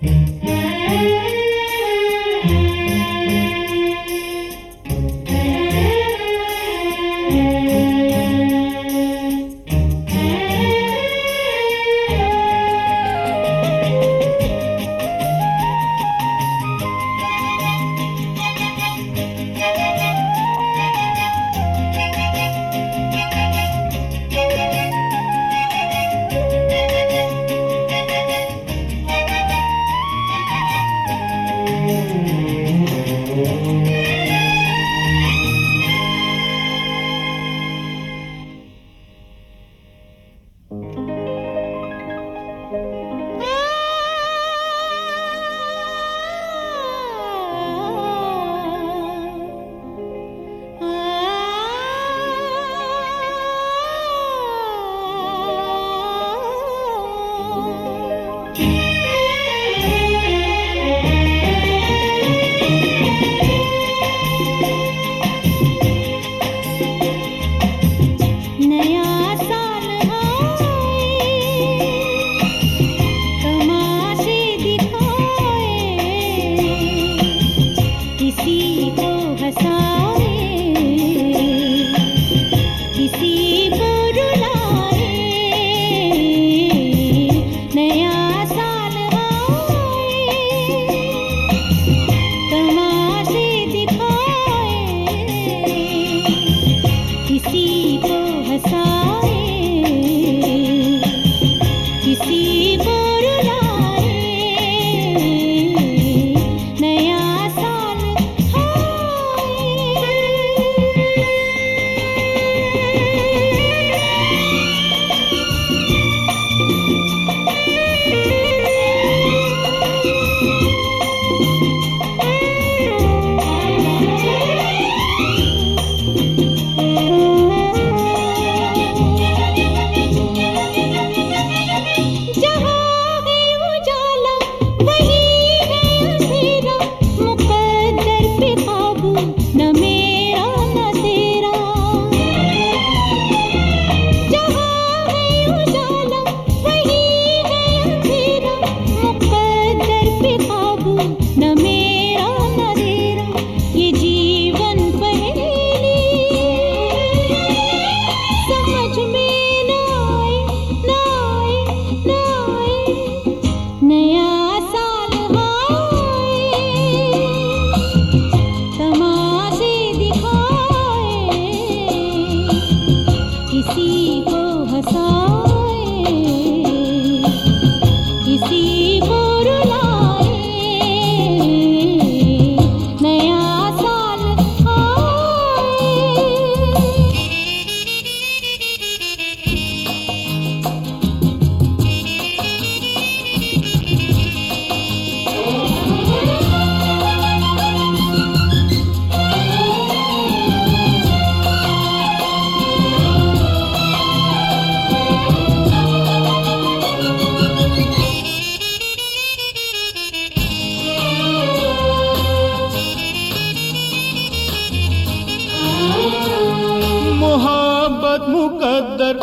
मुकद्दर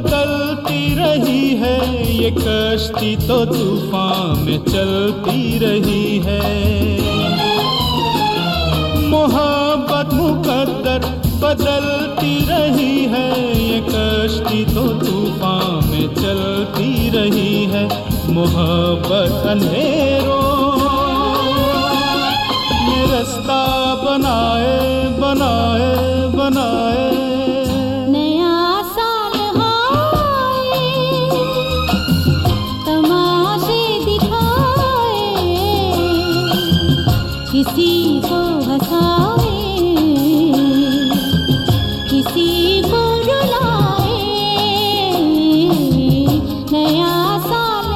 बदलती रही है, ये कश्ती तो तूफान में चलती रही है। मोहब्बत मुकद्दर बदलती रही है, ये कश्ती तो तूफान में चलती रही है। मोहब्बत अंधेरों में रास्ता बनाए बनाए बनाए। किसी को हंसाए, किसी को रुलाए, नया साल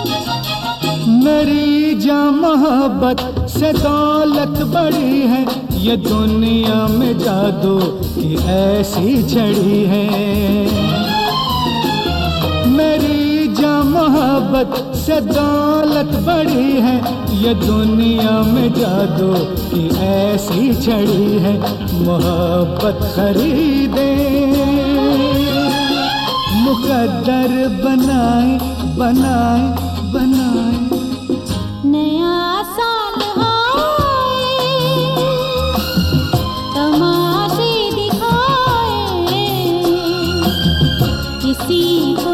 मेरी जान मोहब्बत से दौलत बड़ी है, ये दुनिया में जादू की ऐसी छड़ी है। मेरी जा मोहब्बत से दौलत बड़ी है, ये दुनिया में जादू की ऐसी छड़ी है। मोहब्बत खरीदे मुकद्दर बनाए बनाए बनाए। नया साल आए, तमाशे दिखाए, किसी को